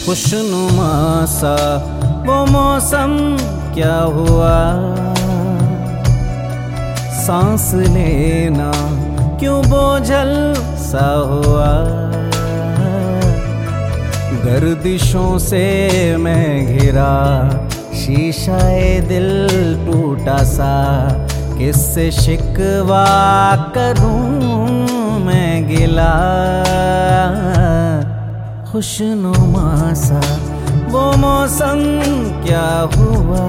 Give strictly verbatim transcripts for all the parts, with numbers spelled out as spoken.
खुशनुमा सा वो मौसम क्या हुआ, सांस लेना क्यों बोझल सा हुआ। गर्दिशों से मैं घिरा, शीशाए दिल टूटा सा, किससे शिकवा करूं मैं गिला। खुशनुमा सा वो मौसम क्या हुआ,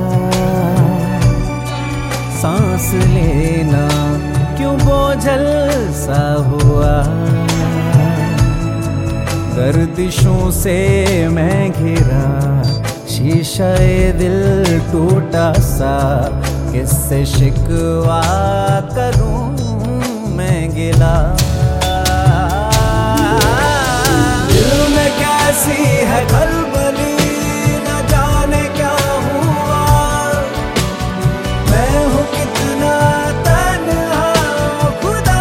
सांस लेना क्यों बोझल सा हुआ। गर्दिशों से मैं घिरा, शीशाए दिल टूटा सा, किससे शिकवा करूं मैं गिला। दिल में कैसी है खलबली, न जाने क्या हुआ। मैं हूँ कितना तन्हा खुदा।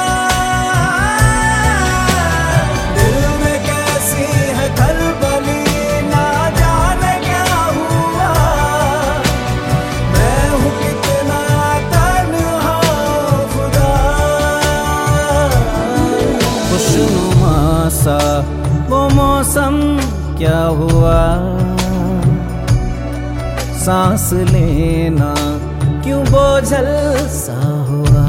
दिल में कैसी है खलबली, न जाने क्या हुआ। मैं हूँ कितना तन्हा खुदा। खुशनुमा सा वो मौसम क्या हुआ, सांस लेना क्यों बोझल सा हुआ।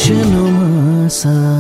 खुशनुमा सा।